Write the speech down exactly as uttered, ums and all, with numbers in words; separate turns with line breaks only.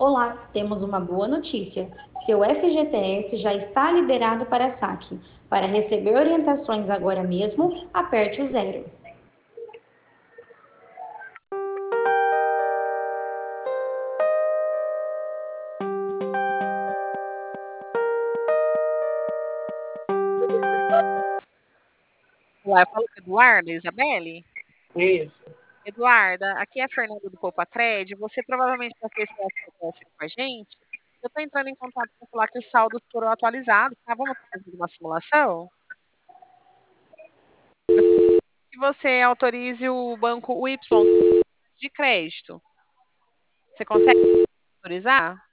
Olá, temos uma boa notícia. Seu F G T S já está liberado para saque. Para receber orientações agora mesmo, aperte o zero.
Olá, eu falo com a Eduarda, Isabelle?
Isso.
Eduarda, aqui é a Fernanda do Poupacred. Você provavelmente já fez seu F G T S com a gente. Eu estou entrando em contato para falar que os saldos foram atualizados, tá? Vamos fazer uma simulação? Que você autorize o banco Y de crédito. Você consegue autorizar?